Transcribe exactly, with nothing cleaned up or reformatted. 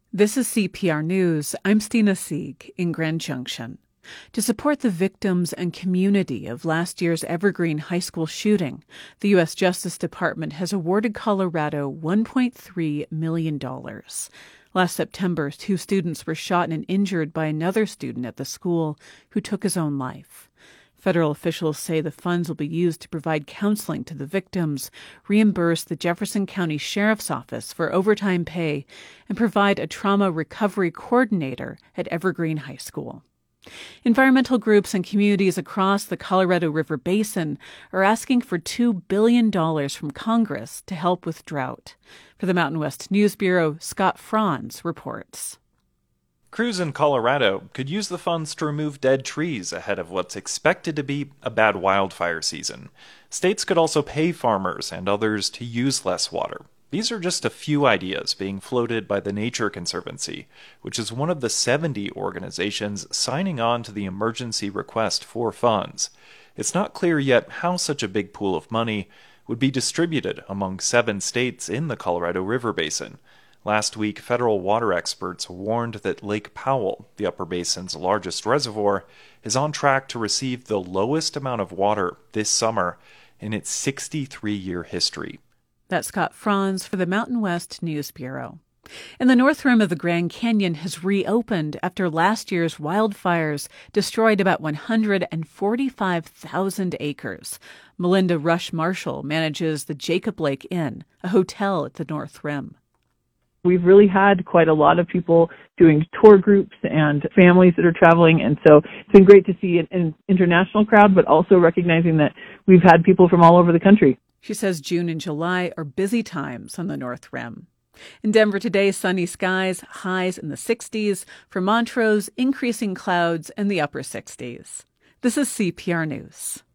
This is C P R News. I'm Stina Sieg in Grand Junction. To support the victims and community of last year's Evergreen High School shooting, the U S Justice Department has awarded Colorado one point three million dollars. Last September, two students were shot and injured by another student at the school who took his own life. Federal officials say the funds will be used to provide counseling to the victims, reimburse the Jefferson County Sheriff's Office for overtime pay, and provide a trauma recovery coordinator at Evergreen High School. Environmental groups and communities across the Colorado River Basin are asking for two billion dollars from Congress to help with drought. For the Mountain West News Bureau, Scott Franz reports. Crews in Colorado could use the funds to remove dead trees ahead of what's expected to be a bad wildfire season. States could also pay farmers and others to use less water. These are just a few ideas being floated by the Nature Conservancy, which is one of the seventy organizations signing on to the emergency request for funds. It's not clear yet how such a big pool of money would be distributed among seven states in the Colorado River Basin. Last week, federal water experts warned that Lake Powell, the Upper Basin's largest reservoir, is on track to receive the lowest amount of water this summer in its sixty-three-year history. That's Scott Franz for the Mountain West News Bureau. And the North Rim of the Grand Canyon has reopened after last year's wildfires destroyed about one hundred forty-five thousand acres. Melinda Rush Marshall manages the Jacob Lake Inn, a hotel at the North Rim. We've really had quite a lot of people doing tour groups and families that are traveling, and so it's been great to see an, an international crowd, but also recognizing that we've had people from all over the country. She says June and July are busy times on the North Rim. In Denver today, sunny skies, highs in the sixties. For Montrose, increasing clouds in the upper sixties. This is C P R News.